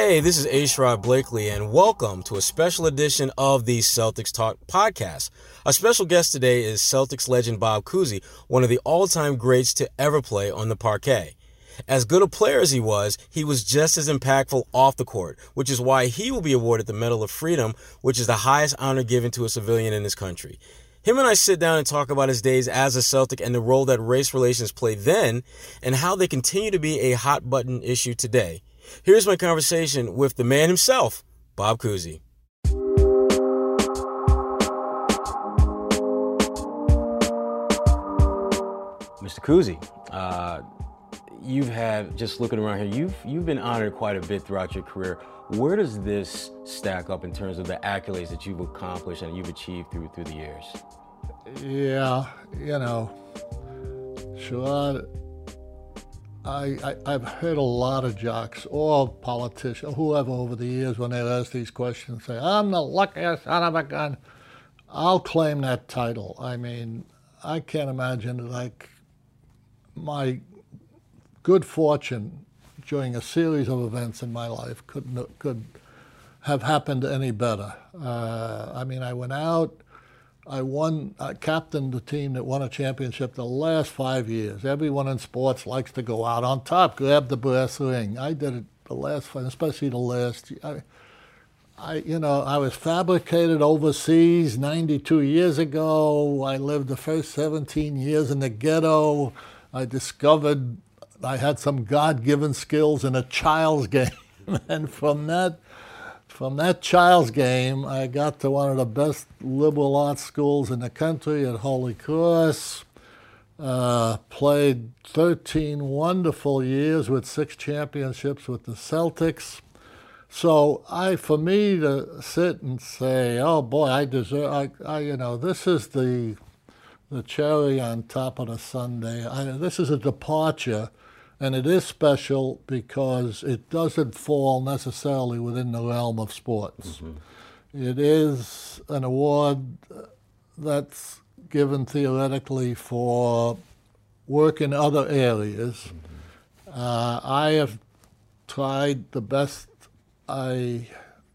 Hey, this is A-Shrod Blakely, and welcome to a special edition of the Celtics Talk podcast. Our special guest today is Celtics legend Bob Cousy, one of the all-time greats to ever play on the parquet. As good a player as he was just as impactful off the court, which is why he will be awarded the Medal of Freedom, which is the highest honor given to a civilian in this country. Him and I sit down and talk about his days as a Celtic and the role that race relations played then and how they continue to be a hot-button issue today. Here's my conversation with the man himself, Bob Cousy. Mr. Cousy, you've had, just looking around here, you've been honored quite a bit throughout your career. Where does this stack up in terms of the accolades that you've accomplished and you've achieved through the years? Yeah, sure. I've heard a lot of jocks or politicians, whoever over the years, when they ask these questions, say, I'm the luckiest son of a gun. I'll claim that title. I mean, I can't imagine my good fortune during a series of events in my life could have happened any better. I went out. I captained the team that won a championship the last 5 years. Everyone in sports likes to go out on top, grab the brass ring. I did it the last 5, especially the last year. I was fabricated overseas 92 years ago. I lived the first 17 years in the ghetto. I discovered I had some God-given skills in a child's game. And from that child's game, I got to one of the best liberal arts schools in the country at Holy Cross, played 13 wonderful years with 6 championships with the Celtics. So for me to sit and say, oh boy, I deserve, this is the cherry on top of the sundae. This is a departure. And it is special because it doesn't fall necessarily within the realm of sports. Mm-hmm. It is an award that's given theoretically for work in other areas. Mm-hmm. I have tried the best I've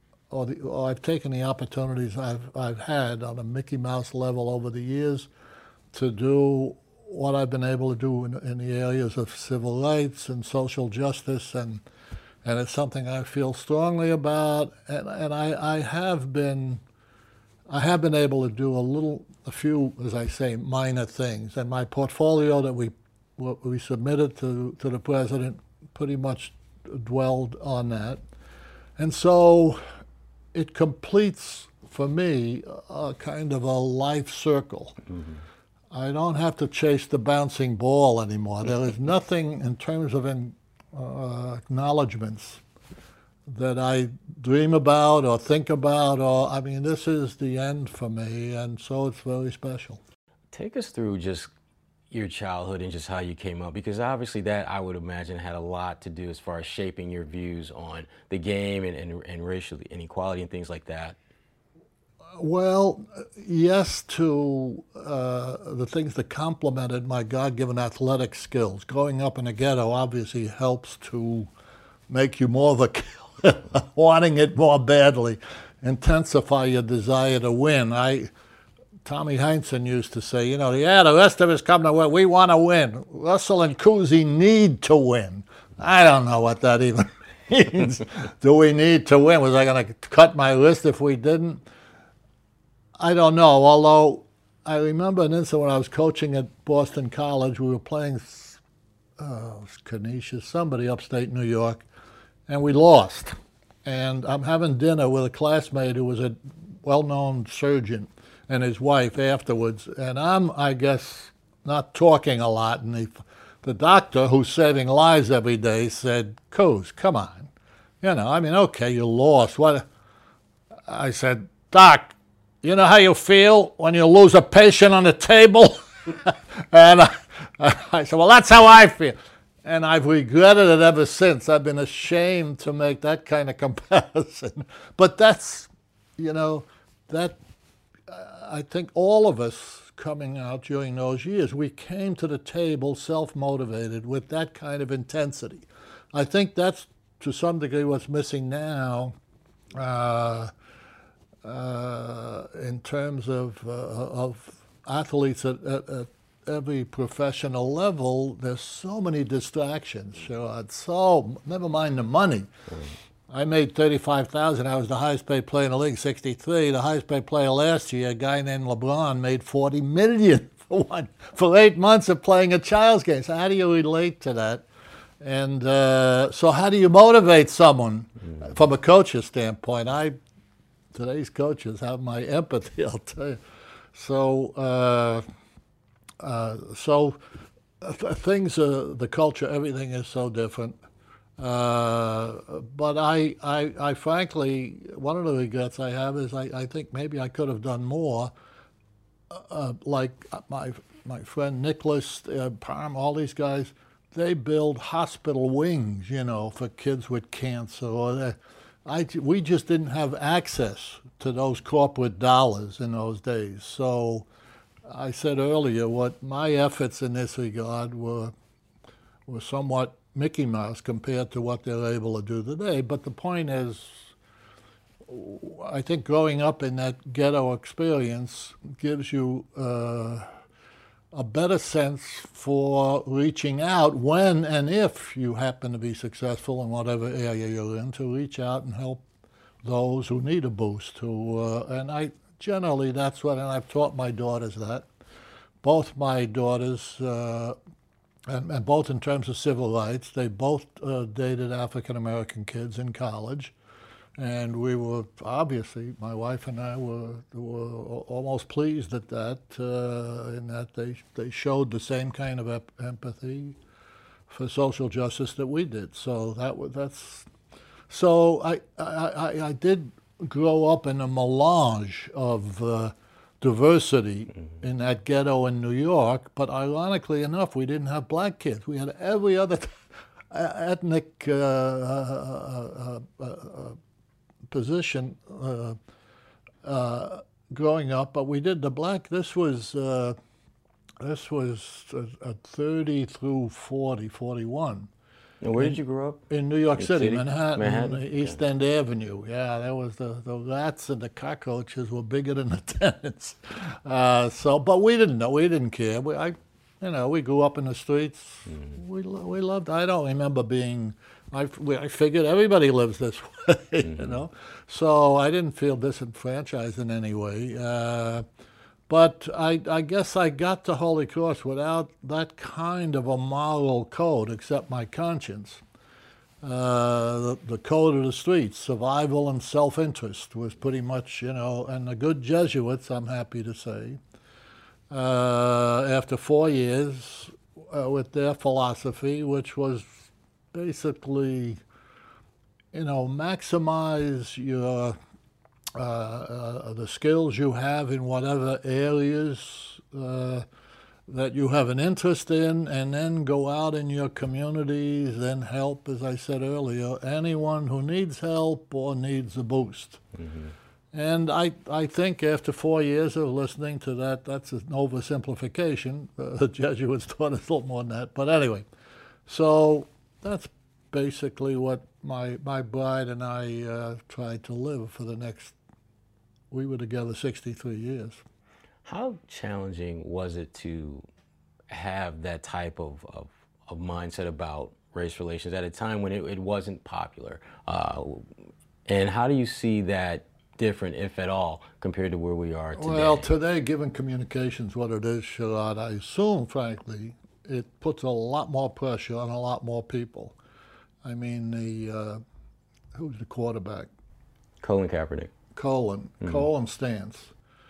taken the opportunities I've had on a Mickey Mouse level over the years to do what I've been able to do in the areas of civil rights and social justice, and it's something I feel strongly about. And I have been able to do a few, as I say, minor things. And my portfolio that we submitted to the president pretty much dwelled on that. And so it completes for me a kind of a life circle. Mm-hmm. I don't have to chase the bouncing ball anymore. There is nothing in terms of acknowledgments that I dream about or think about. This is the end for me, and so it's very special. Take us through just your childhood and just how you came up, because obviously that, I would imagine, had a lot to do as far as shaping your views on the game and racial inequality and things like that. Well, yes, to the things that complemented my God-given athletic skills. Growing up in a ghetto obviously helps to make you more of a killer, wanting it more badly, intensify your desire to win. Tommy Heinsohn used to say, the rest of us come to win. We want to win. Russell and Cousy need to win. I don't know what that even means. Do we need to win? Was I going to cut my list if we didn't? I don't know, although I remember an incident when I was coaching at Boston College. We were playing Canisius, somebody upstate New York, and we lost. And I'm having dinner with a classmate who was a well-known surgeon and his wife afterwards, and I'm, I guess, not talking a lot. And the doctor, who's saving lives every day, said, Coos, come on. Okay, you lost. What? I said, Doc, you know how you feel when you lose a patient on the table? And I said, well, that's how I feel. And I've regretted it ever since. I've been ashamed to make that kind of comparison. But that's, I think all of us coming out during those years, we came to the table self-motivated with that kind of intensity. I think that's to some degree what's missing now in terms of athletes at every professional level. There's so many distractions, Sherrod. So never mind the money. I made $35,000. I was the highest paid player in the league, 63. The highest paid player last year, a guy named LeBron, made $40 million for 8 months of playing a child's game. So how do you relate to that? And so how do you motivate someone from a coach's standpoint? Today's coaches have my empathy, I'll tell you. So things, the culture, everything is so different. But I frankly, one of the regrets I have is I think maybe I could have done more. Like my friend Nicholas Parham, all these guys, they build hospital wings, for kids with cancer. Or we just didn't have access to those corporate dollars in those days. So I said earlier, what my efforts in this regard were somewhat Mickey Mouse compared to what they're able to do today. But the point is, I think growing up in that ghetto experience gives you a better sense for reaching out when and if you happen to be successful in whatever area you're in, to reach out and help those who need a boost. And that's what, and I've taught my daughters that. Both my daughters, and both in terms of civil rights, they both dated African-American kids in college. And we were, obviously, my wife and I were almost pleased at that, in that they showed the same kind of empathy for social justice that we did. So I did grow up in a melange of diversity in that ghetto in New York, but ironically enough, we didn't have black kids. We had every other ethnic position growing up, but we did the black. This was a 30 through 40, 41. And where did you grow up? In New York City, Manhattan, East End Avenue. Yeah, there was the rats and the cockroaches were bigger than the tenants. But we didn't know. We didn't care. We grew up in the streets. We loved. I don't remember being. I figured everybody lives this way, So I didn't feel disenfranchised in any way. But I guess I got to Holy Cross without that kind of a moral code, except my conscience. The code of the streets, survival and self-interest was pretty much, and the good Jesuits, I'm happy to say, after 4 years with their philosophy, which was basically, maximize your the skills you have in whatever areas that you have an interest in, and then go out in your communities and help, as I said earlier, anyone who needs help or needs a boost. And I think after 4 years of listening to that, that's an oversimplification. The Jesuits taught us a little more than that. But anyway, so that's basically what my bride and I tried to live for the next, we were together 63 years. How challenging was it to have that type of mindset about race relations at a time when it wasn't popular? And how do you see that different, if at all, compared to where we are today? Well, today, given communications what it is, Sherrod, I assume, frankly, it puts a lot more pressure on a lot more people. I mean, who's the quarterback? Colin Kaepernick. Colin's stance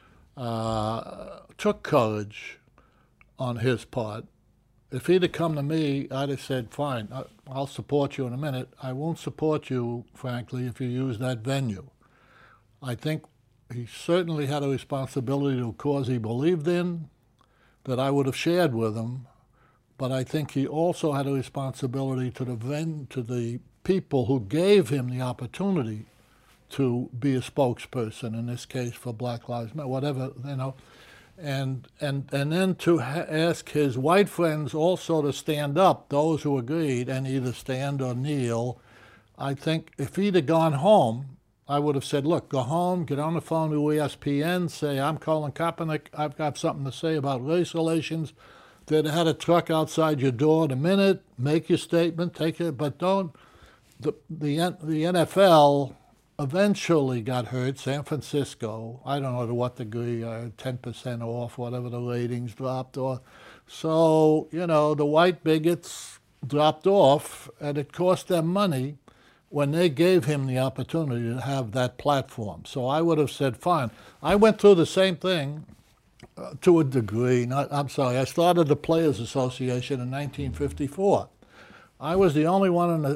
took courage on his part. If he'd have come to me, I'd have said, fine, I'll support you in a minute. I won't support you, frankly, if you use that venue. I think he certainly had a responsibility to a cause he believed in that I would have shared with him, but I think he also had a responsibility to the people who gave him the opportunity to be a spokesperson, in this case for Black Lives Matter, whatever, and then to ask his white friends also to stand up, those who agreed, and either stand or kneel. I think if he'd have gone home, I would have said, look, go home, get on the phone to ESPN, say, I'm Colin Kaepernick, I've got something to say about race relations. They'd have had a truck outside your door in a minute, make your statement, take it, but don't. The NFL eventually got hurt. San Francisco, I don't know to what degree, 10% off, whatever the ratings dropped. So, the white bigots dropped off, and it cost them money when they gave him the opportunity to have that platform. So I would have said, fine. I went through the same thing to a degree. I started the Players Association in 1954. I was the only one in the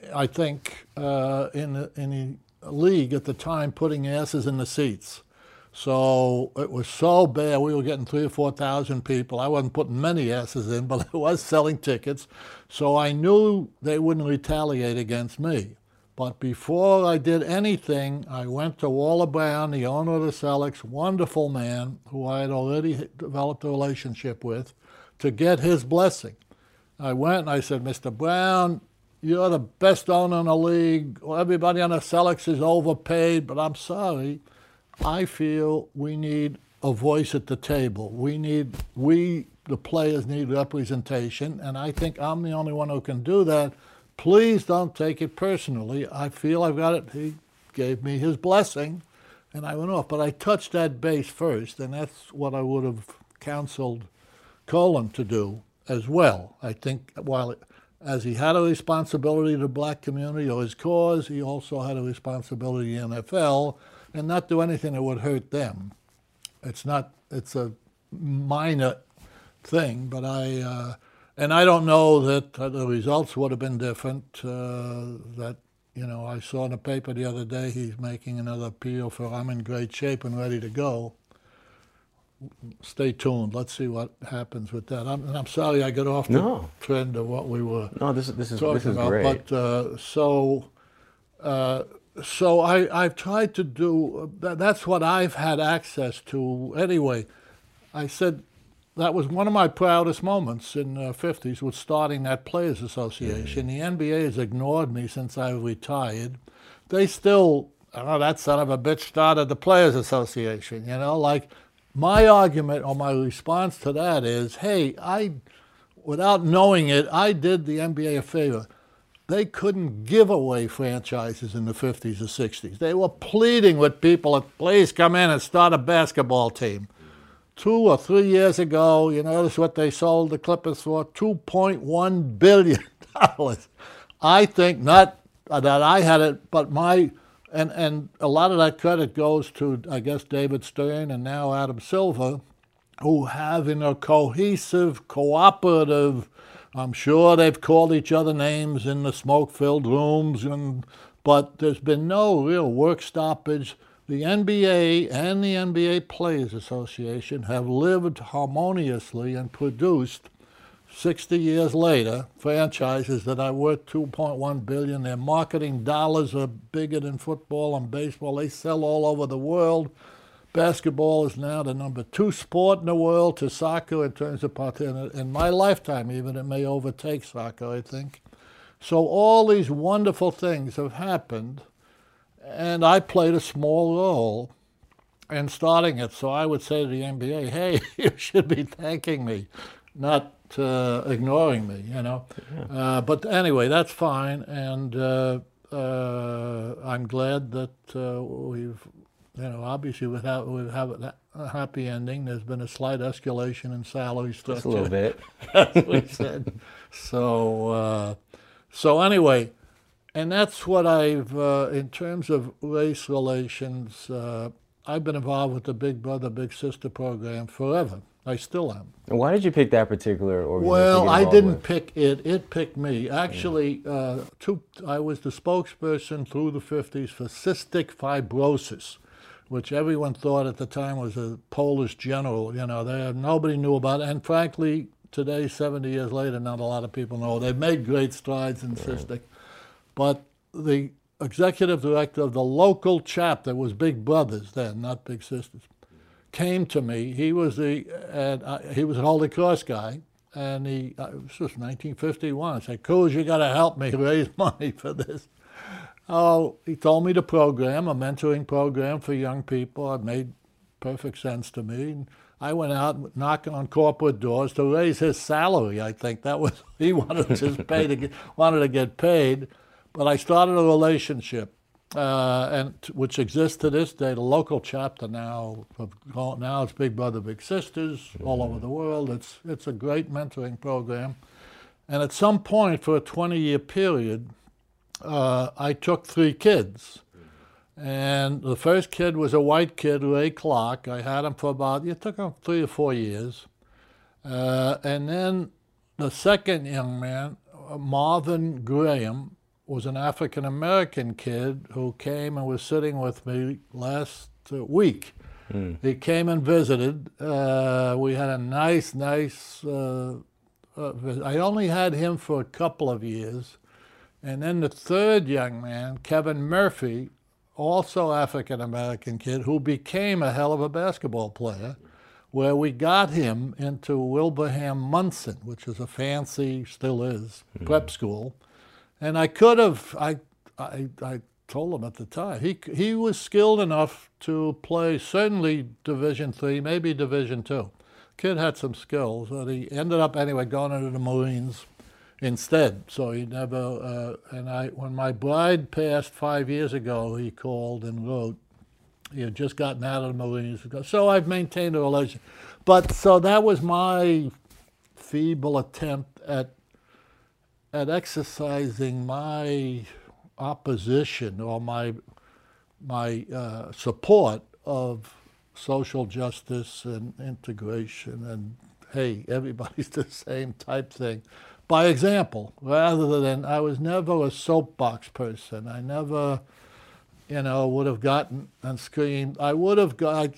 league at the time putting asses in the seats. So it was so bad, we were getting 3,000 or 4,000 people. I wasn't putting many asses in, but I was selling tickets. So I knew they wouldn't retaliate against me. But before I did anything, I went to Walter Brown, the owner of the Celtics, wonderful man, who I had already developed a relationship with, to get his blessing. I went and I said, Mr. Brown, you're the best owner in the league. Everybody on the Celtics is overpaid, but I'm sorry. I feel we need a voice at the table. The players need representation, and I think I'm the only one who can do that. Please don't take it personally. I feel I've got it. He gave me his blessing, and I went off. But I touched that base first, and that's what I would have counseled Colin to do as well. I think as he had a responsibility to the black community or his cause, he also had a responsibility to the NFL and not do anything that would hurt them. It's a minor thing, but I don't know that the results would have been different. I saw in the paper the other day he's making another appeal for I'm in great shape and ready to go. Stay tuned. Let's see what happens with that. I'm sorry I got off the trend of what we were. No, this is about, great. But so I've tried to do. That's what I've had access to anyway. I said that was one of my proudest moments in the 50s was starting that Players Association. The NBA has ignored me since I retired. They still, that son of a bitch started the Players Association. My argument or my response to that is, hey, without knowing it, I did the NBA a favor. They couldn't give away franchises in the 50s or 60s. They were pleading with people, please come in and start a basketball team. 2 or 3 years ago, you notice what they sold the Clippers for? $2.1 billion. I think not that I had it, but and a lot of that credit goes to, I guess, David Stern and now Adam Silver, who have in a cohesive, cooperative, I'm sure they've called each other names in the smoke-filled rooms, but there's been no real work stoppage. The NBA and the NBA Players Association have lived harmoniously and produced 60 years later, franchises that are worth $2.1 billion. Their marketing dollars are bigger than football and baseball. They sell all over the world. Basketball is now the number 2 sport in the world to soccer in terms of participation. In my lifetime, even, it may overtake soccer, I think. So all these wonderful things have happened, and I played a small role in starting it. So I would say to the NBA, hey, you should be thanking me, not ignoring me, Yeah. But anyway, that's fine, and I'm glad that we've, obviously we have a happy ending. There's been a slight escalation in salary structure. Just a little bit. That's what he said. So anyway, and that's what I've, in terms of race relations, I've been involved with the Big Brother, Big Sister program forever. I still am. And why did you pick that particular organization? Well, I didn't pick it. It picked me. Actually, I was the spokesperson through the 50s for cystic fibrosis, which everyone thought at the time was a Polish general. Nobody knew about it. And frankly, today, 70 years later, not a lot of people know. They've made great strides in cystic. But the executive director of the local chapter was Big Brothers then, not Big Sisters, came to me. He was he was an Holy Cross guy, and this was 1951. I said, Coos, you got to help me raise money for this. Oh, he told me the program, a mentoring program for young people. It made perfect sense to me. And I went out knocking on corporate doors to raise his salary. I think that was he wanted wanted to get paid, but I started a relationship, which exists to this day. The local chapter now it's Big Brother Big Sisters all over the world. It's a great mentoring program, and at some point for a 20-year period, I took 3 kids. And the first kid was a white kid, Ray Clark. I had him for it took him 3 or 4 years. And then the second young man, Marvin Graham, was an African-American kid who came and was sitting with me last week. He came and visited. We had a nice visit. I only had him for a couple of years. And then the third young man, Kevin Murphy, also African-American kid, who became a hell of a basketball player, where we got him into Wilbraham Munson, which is a fancy, still is, prep school. And I could have, I told him at the time, he was skilled enough to play certainly Division III, maybe Division II. Kid had some skills, but he ended up anyway going into the Marines instead. So he never, when my bride passed 5 years ago, he called and wrote. He had just gotten out of the Marines. So I've maintained a relationship. But so that was my feeble attempt at exercising my opposition or my support of social justice and integration and, hey, everybody's the same type thing. By example, rather than, I was never a soapbox person. I never, would have gotten and screamed. I regret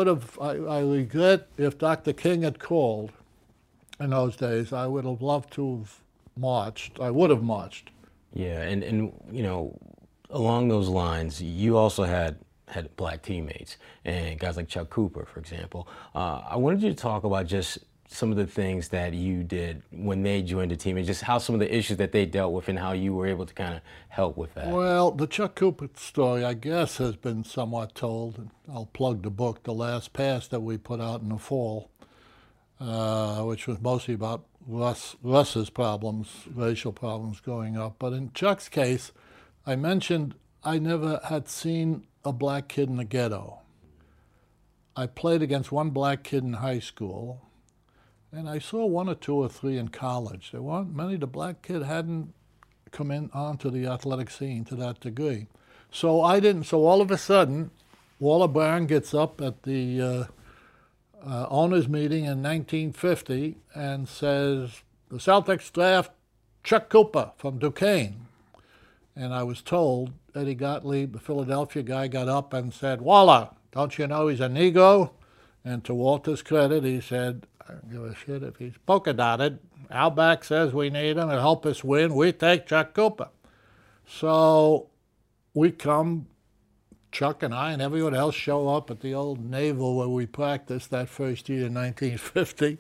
if Dr. King had called in those days. I would have loved to have marched. I would have marched. Yeah, and along those lines, you also had black teammates and guys like Chuck Cooper, for example. I wanted you to talk about just some of the things that you did when they joined the team and just how some of the issues that they dealt with and how you were able to kind of help with that. Well, the Chuck Cooper story, I guess, has been somewhat told. And I'll plug the book, The Last Pass, that we put out in the fall, which was mostly about Russ's problems, racial problems growing up. But in Chuck's case, I mentioned I never had seen a black kid in the ghetto. I played against one black kid in high school, and I saw 1 or 2 or 3 in college. There weren't many. The black kid hadn't come onto the athletic scene to that degree. So I didn't. So all of a sudden, Walter Brown gets up at the owners' meeting in 1950 and says, the Celtics draft Chuck Cooper from Duquesne. And I was told Eddie Gottlieb, the Philadelphia guy, got up and said, Waller, don't you know he's a Negro? And to Walter's credit, he said, I don't give a shit if he's polka dotted. Outback says we need him to help us win. We take Chuck Cooper. So we come, Chuck and I and everyone else show up at the old Naval where we practiced that first year in 1950.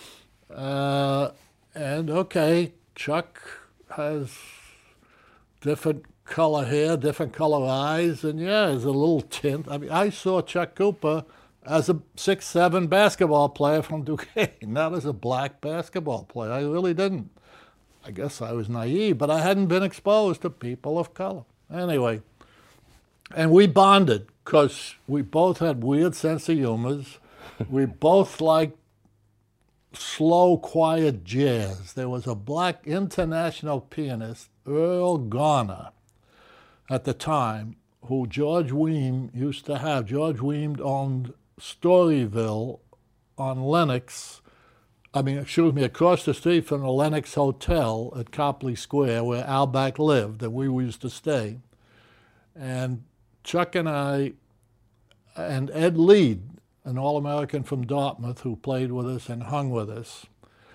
And okay, Chuck has different color hair, different color eyes, and yeah, there's a little tint. I mean, I saw Chuck Cooper as a 6'7" basketball player from Duquesne, not as a black basketball player. I really didn't. I guess I was naive, but I hadn't been exposed to people of color. Anyway, and we bonded because we both had weird sense of humors. We both liked slow, quiet jazz. There was a black international pianist, Earl Garner, at the time, who George Weems used to have. George Weems owned Storyville on Lenox, across the street from the Lenox Hotel at Copley Square where Outback lived, and we used to stay. And Chuck and I, and Ed Lead, an All-American from Dartmouth who played with us and hung with us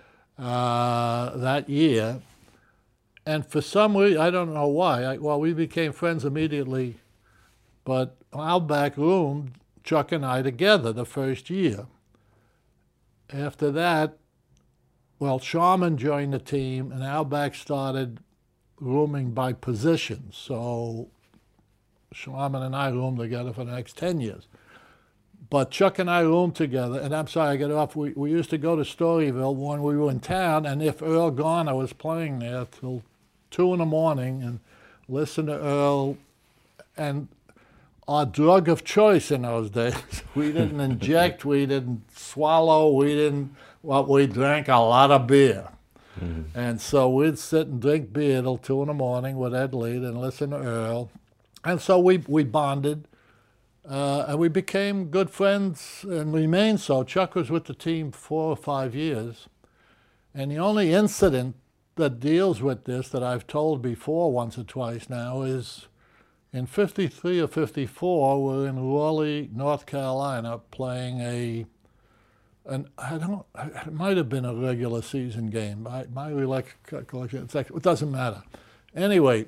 that year. And for some reason, I don't know why, we became friends immediately, but Outback roomed Chuck and I together the first year. After that, Sharman joined the team, and Outback started rooming by position. So Schwarman and I roomed together for the next 10 years. But Chuck and I roomed together, and I'm sorry, I got off. We used to go to Storyville when we were in town, and if Earl Garner was playing there till 2 in the morning and listen to Earl. And our drug of choice in those days, we didn't inject, we didn't swallow, we drank a lot of beer. Mm-hmm. And so we'd sit and drink beer till 2 in the morning with Ed Lead and listen to Earl. And so we bonded. And we became good friends and remained so. Chuck was with the team 4 or 5 years. And the only incident that deals with this that I've told before once or twice now is in 53 or 54, we're in Raleigh, North Carolina, playing it might have been a regular season game. My recollection, it doesn't matter. Anyway,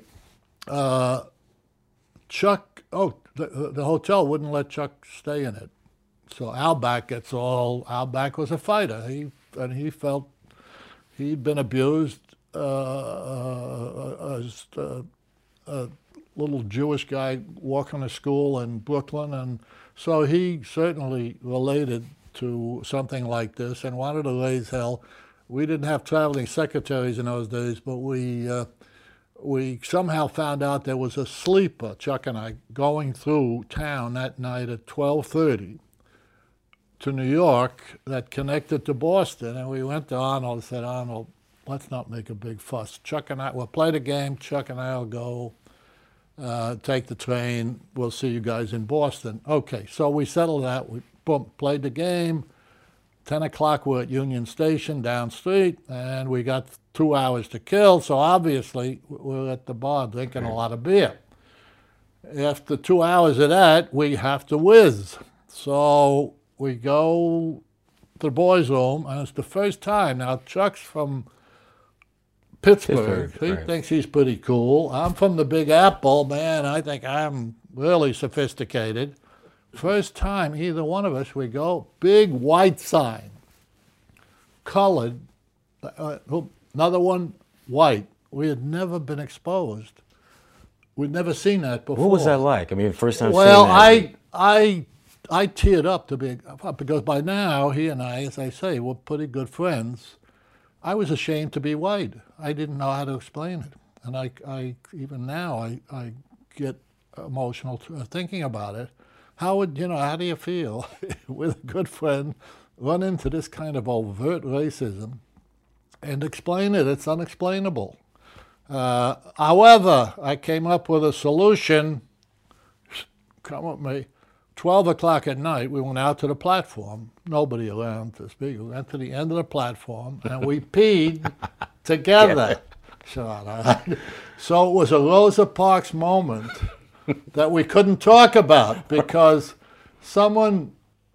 Chuck, the hotel wouldn't let Chuck stay in it. So Outback Outback was a fighter. He felt he'd been abused as a little Jewish guy walking to school in Brooklyn. And so he certainly related to something like this and wanted to raise hell. We didn't have traveling secretaries in those days, but we somehow found out there was a sleeper, Chuck and I, going through town that night at 12:30 to New York that connected to Boston. And we went to Arnold and said, Arnold, let's not make a big fuss. Chuck and I will play the game. Chuck and I will go take the train. We'll see you guys in Boston. Okay, so we settled that. We played the game. 10 o'clock, we're at Union Station down street, and we got 2 hours to kill, so obviously we're at the bar drinking a lot of beer. After 2 hours of that, we have to whiz. So we go to the boys' room, and it's the first time. Now, Chuck's from Pittsburgh. He thinks he's pretty cool. I'm from the Big Apple. Man, I think I'm really sophisticated. First time, either one of us, we go, big white sign, colored, another one, white. We had never been exposed. We'd never seen that before. What was that like? I mean, first time well, seeing that. I teared up because by now, he and I, as I say, were pretty good friends. I was ashamed to be white. I didn't know how to explain it. And I even now, I get emotional thinking about it. How do you feel with a good friend run into this kind of overt racism and explain it? It's unexplainable. However, I came up with a solution. Come with me. 12 o'clock at night, we went out to the platform. Nobody around to speak. We went to the end of the platform, and we peed together. So it was a Rosa Parks moment that we couldn't talk about because someone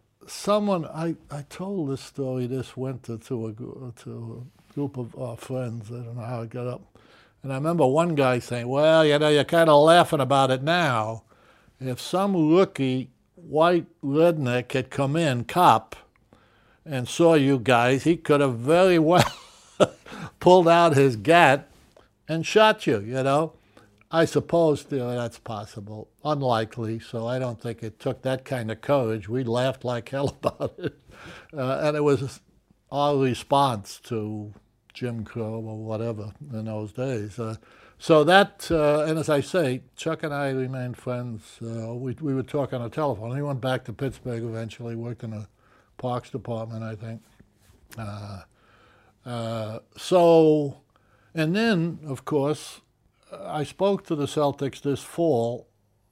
I told this story this winter to a group of our friends. I don't know how it got up. And I remember one guy saying, well, you're kind of laughing about it now. If some rookie white redneck had come in, cop, and saw you guys, he could have very well pulled out his gat and shot you, I suppose that's possible. Unlikely, so I don't think it took that kind of courage. We laughed like hell about it. And it was our response to Jim Crow or whatever in those days. So that, and as I say, Chuck and I remained friends. We would talk on the telephone. He went back to Pittsburgh eventually, worked in the Parks Department, I think. And then, of course, I spoke to the Celtics this fall.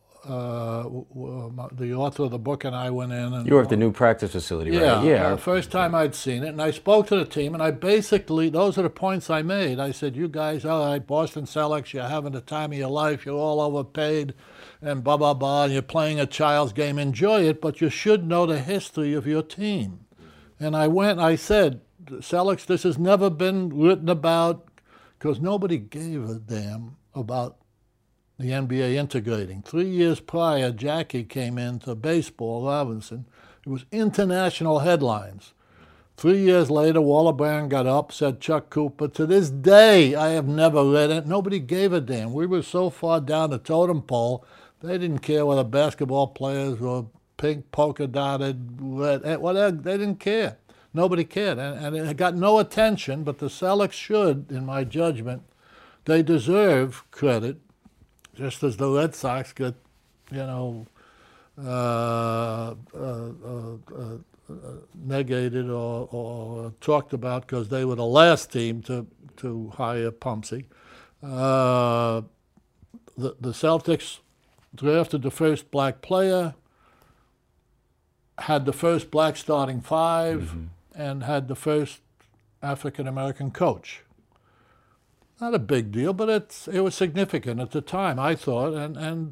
The author of the book and I went in. And, you were at the new practice facility, right? Yeah. First time I'd seen it. And I spoke to the team, and I basically, those are the points I made. I said, you guys, all right, Boston Celtics, you're having the time of your life. You're all overpaid and blah, blah, blah. And you're playing a child's game. Enjoy it, but you should know the history of your team. And I said, Celtics, this has never been written about because nobody gave a damn about the NBA integrating. 3 years prior, Jackie came into baseball, Robinson. It was international headlines. 3 years later, Walter Brown got up, said Chuck Cooper. To this day, I have never read it. Nobody gave a damn. We were so far down the totem pole They didn't care whether basketball players were pink, polka dotted, whatever. They didn't care. Nobody cared, and it got no attention. But the Celtics should, in my judgment, they deserve credit, just as the Red Sox get, negated or talked about because they were the last team to hire Pumpsy. The Celtics drafted the first black player, had the first black starting five, and had the first African-American coach. Not a big deal, but it was significant at the time, I thought. And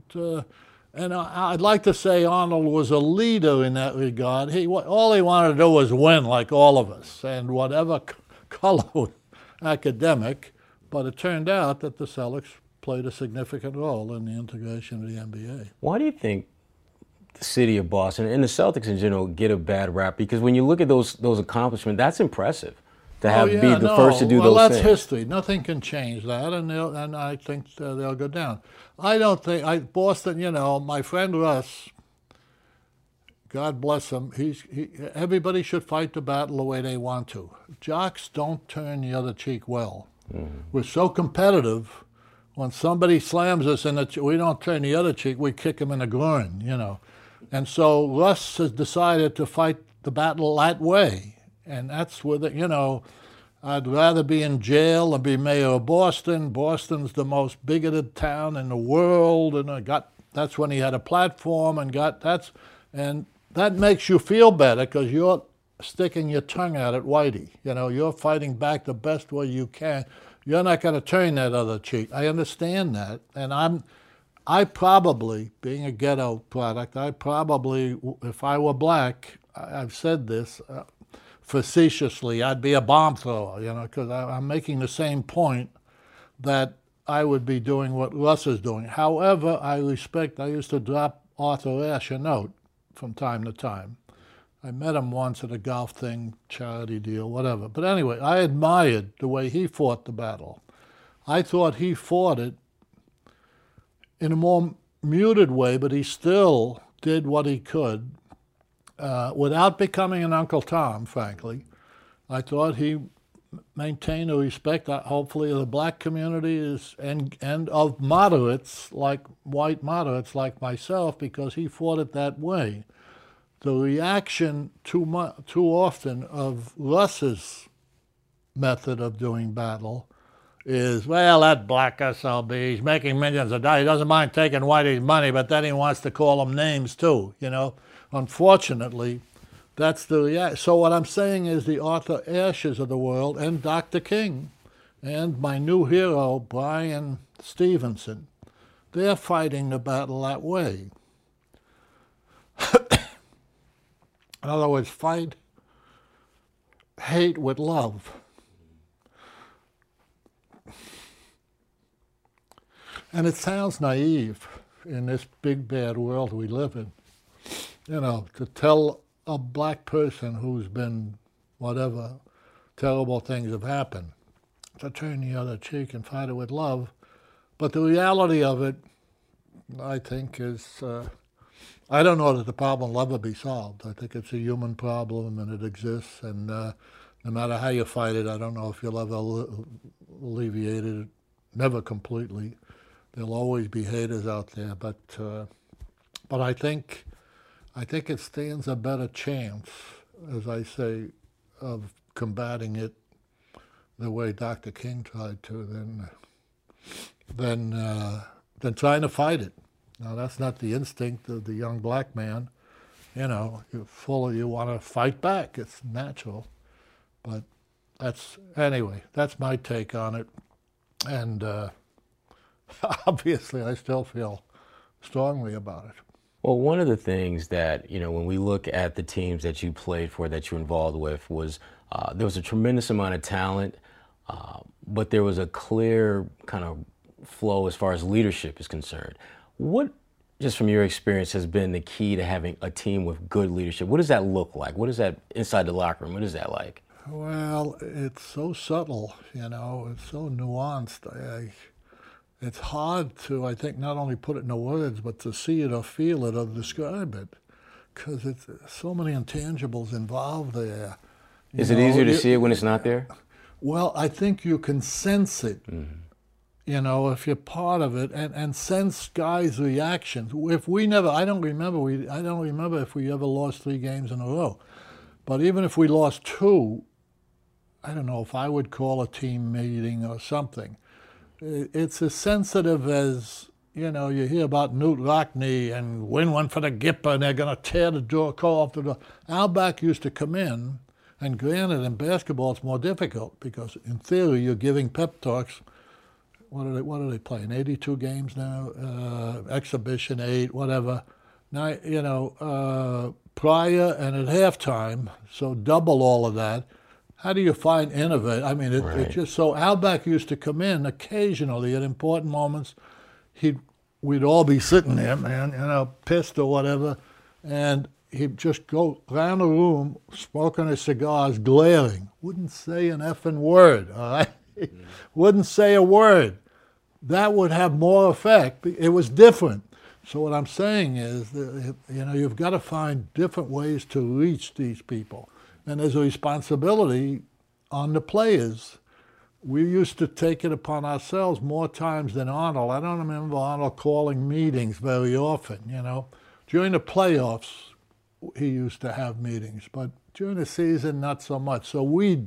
I'd like to say Arnold was a leader in that regard. All he wanted to do was win, like all of us, and whatever color academic. But it turned out that the Celtics played a significant role in the integration of the NBA. Why do you think the city of Boston and the Celtics in general get a bad rap? Because when you look at those accomplishments, that's impressive. To be the first to do those things. Well, that's history. Nothing can change that, and I think they'll go down. I don't think Boston. My friend Russ, God bless him. Everybody should fight the battle the way they want to. Jocks don't turn the other cheek well. We're so competitive. When somebody slams us we don't turn the other cheek. We kick them in the groin. And so Russ has decided to fight the battle that way. And that's where I'd rather be in jail than be mayor of Boston. Boston's the most bigoted town in the world, and that's when he had a platform and that makes you feel better because you're sticking your tongue out at Whitey. You're fighting back the best way you can. You're not going to turn that other cheek. I understand that, and I probably, being a ghetto product, if I were black, I've said this. Facetiously, I'd be a bomb thrower, because I'm making the same point that I would be doing what Russ is doing. However, I used to drop Arthur Ashe a note from time to time. I met him once at a golf thing, charity deal, whatever. But anyway, I admired the way he fought the battle. I thought he fought it in a more muted way, but he still did what he could. Without becoming an Uncle Tom, frankly. I thought he maintained a respect, hopefully, of the black community and of moderates, like white moderates like myself, because he fought it that way. The reaction too often of Russ's method of doing battle is, well, that black SLB, he's making millions of dollars. He doesn't mind taking Whitey's money, but then he wants to call them names too, Unfortunately, that's the reaction. So what I'm saying is the Arthur Ashes of the world and Dr. King and my new hero, Brian Stevenson, they're fighting the battle that way. In other words, fight hate with love. And it sounds naive in this big, bad world we live in. To tell a black person who's been whatever terrible things have happened, to turn the other cheek and fight it with love. But the reality of it, I think, is I don't know that the problem will ever be solved. I think it's a human problem and it exists. And no matter how you fight it, I don't know if you'll ever alleviate it, never completely. There'll always be haters out there. But I think it stands a better chance, as I say, of combating it the way Dr. King tried to than trying to fight it. Now, that's not the instinct of the young black man. You want to fight back. It's natural. But that's my take on it. And obviously, I still feel strongly about it. Well, one of the things that, when we look at the teams that you played for, that you were involved with, was there was a tremendous amount of talent, but there was a clear kind of flow as far as leadership is concerned. What, just from your experience, has been the key to having a team with good leadership? What does that look like? What is that inside the locker room? What is that like? Well, it's so subtle, it's so nuanced. it's hard to, I think, not only put it into words, but to see it or feel it or describe it, because it's so many intangibles involved there. Is it easier to see it when it's not there? Well, I think you can sense it, if you're part of it, and sense guys' reactions. If we never, I don't remember if we ever lost 3 games in a row. But even if we lost 2, I don't know if I would call a team meeting or something. It's as sensitive as, you hear about Newt Rockne and win one for the Gipper and they're going to tear the door, call off the door. Outback used to come in, and granted, in basketball it's more difficult because in theory you're giving pep talks. What are they playing? 82 games now, exhibition 8, whatever. Now, prior and at halftime, so double all of that. How do you find innovate? I mean, it just so Outback used to come in occasionally at important moments. We'd all be sitting there, man, pissed or whatever, and he'd just go around the room, smoking his cigars, glaring. Wouldn't say an effing word, all right? Wouldn't say a word. That would have more effect. It was different. So what I'm saying is that, you've got to find different ways to reach these people. And there's a responsibility on the players. We used to take it upon ourselves more times than Arnold. I don't remember Arnold calling meetings very often, During the playoffs, he used to have meetings, but during the season, not so much. So we'd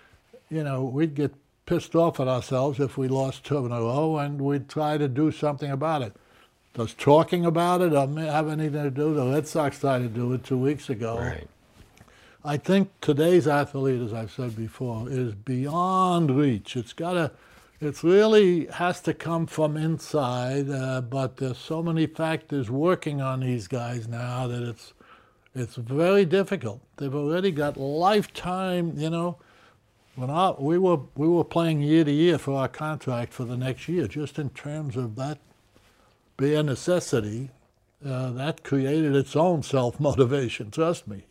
get pissed off at ourselves if we lost 2 in a row, and we'd try to do something about it. Does talking about it have anything to do? The Red Sox tried to do it 2 weeks ago. Right. I think today's athlete, as I've said before, is beyond reach. It really has to come from inside, but there's so many factors working on these guys now that it's very difficult. They've already got lifetime, when we were playing year to year for our contract for the next year, just in terms of that bare necessity, that created its own self-motivation, trust me,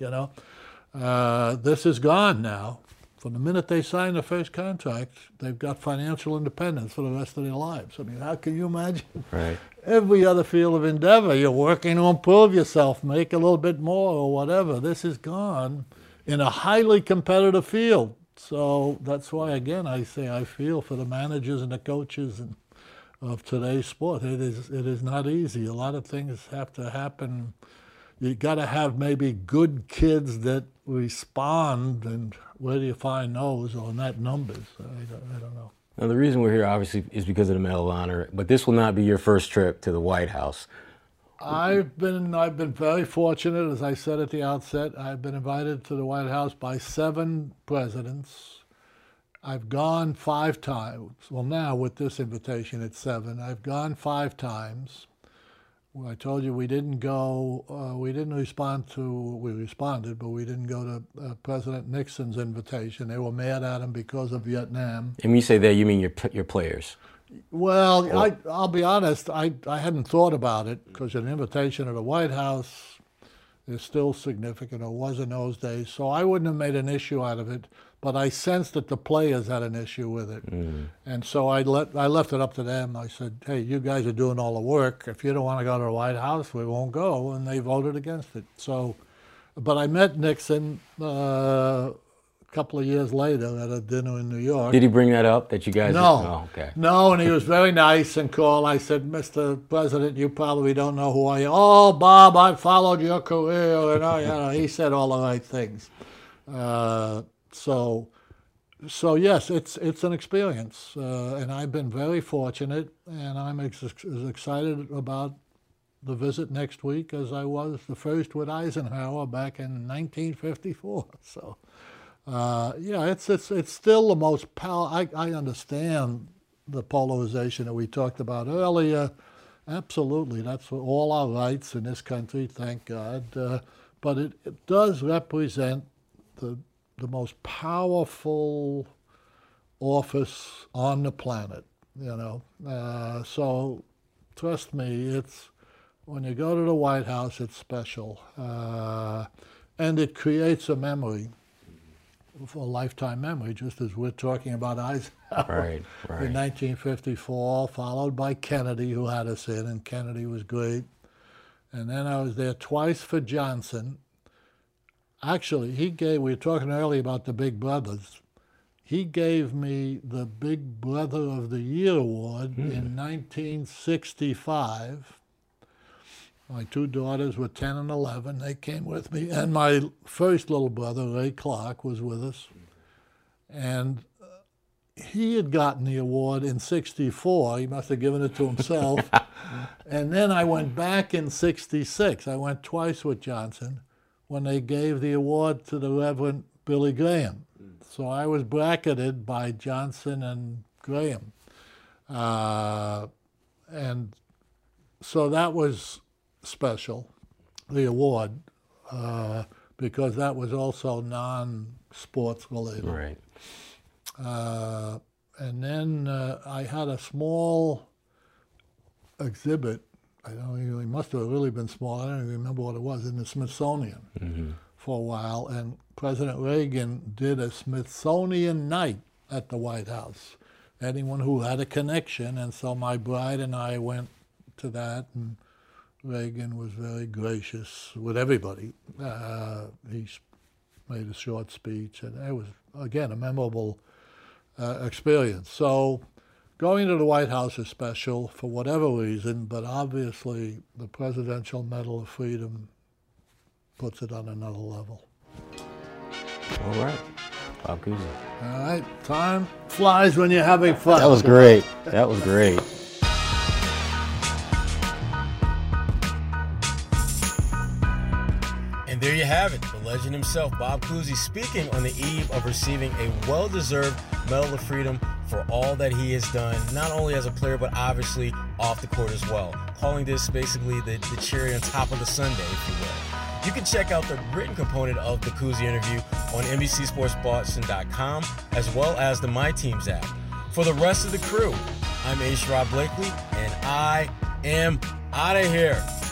This is gone now. From the minute they sign the first contract, they've got financial independence for the rest of their lives. I mean, how can you imagine? Right. Every other field of endeavor, you're working to improve yourself, make a little bit more or whatever. This is gone in a highly competitive field. So that's why, again, I say I feel for the managers and the coaches of today's sport. It is not easy. A lot of things have to happen. You got to have maybe good kids that respond, and where do you find those or net numbers? I don't know. Now, the reason we're here, obviously, is because of the Medal of Honor, but this will not be your first trip to the White House. I've been very fortunate, as I said at the outset. I've been invited to the White House by 7 presidents. I've gone 5 times. Well, now with this invitation, it's 7. I've gone 5 times. Well, I told you we didn't go. We responded, but we didn't go to President Nixon's invitation. They were mad at him because of Vietnam. And when you say that, you mean your players? Well, I'll be honest. I hadn't thought about it because an invitation to the White House is still significant, or was in those days. So I wouldn't have made an issue out of it. But I sensed that the players had an issue with it. And so I left it up to them. I said, hey, you guys are doing all the work. If you don't want to go to the White House, we won't go. And they voted against it. So, but I met Nixon a couple of years later at a dinner in New York. Did he bring that up, that you guys... No. Oh, okay. No, and he was very nice and cool. I said, Mr. President, you probably don't know who I am. Oh, Bob, I followed your career. And he said all the right things. So yes, it's an experience, and I've been very fortunate, and I'm as excited about the visit next week as I was the first with Eisenhower back in 1954. So, it's still the most I understand the polarization that we talked about earlier. Absolutely, that's all our rights in this country, thank God. But it does represent the most powerful office on the planet, So trust me, it's when you go to the White House, it's special, and it creates a memory. for a lifetime memory, just as we're talking about Eisenhower Right. in 1954, followed by Kennedy, who had us in, and Kennedy was great. And then I was there twice for Johnson. Actually, we were talking earlier about the Big Brothers. He gave me the Big Brother of the Year award in 1965. My two daughters were 10 and 11. They came with me. And my first little brother, Ray Clark, was with us. And he had gotten the award in 64. He must have given it to himself. And then I went back in 66. I went twice with Johnson when they gave the award to the Reverend Billy Graham. So I was bracketed by Johnson and Graham. And so that was special, the award, because that was also non-sports related. Right. And then I had a small exhibit. I don't know, it must have really been small. I don't even remember what it was, in the Smithsonian for a while. And President Reagan did a Smithsonian night at the White House. Anyone who had a connection. And so my bride and I went to that, and Reagan was very gracious with everybody. He made a short speech, and it was, again, a memorable experience. So going to the White House is special for whatever reason, but obviously the Presidential Medal of Freedom puts it on another level. All right. Bob Cousy. All right, time flies when you're having fun. That was great. That was great. And there you have it, the legend himself, Bob Cousy, speaking on the eve of receiving a well-deserved Medal of Freedom for all that he has done, not only as a player, but obviously off the court as well. Calling this basically the cherry on top of the sundae, if you will. You can check out the written component of the Cousy interview on NBCSportsBoston.com, as well as the My Teams app. For the rest of the crew, I'm A. Sherrod Blakely, and I am out of here.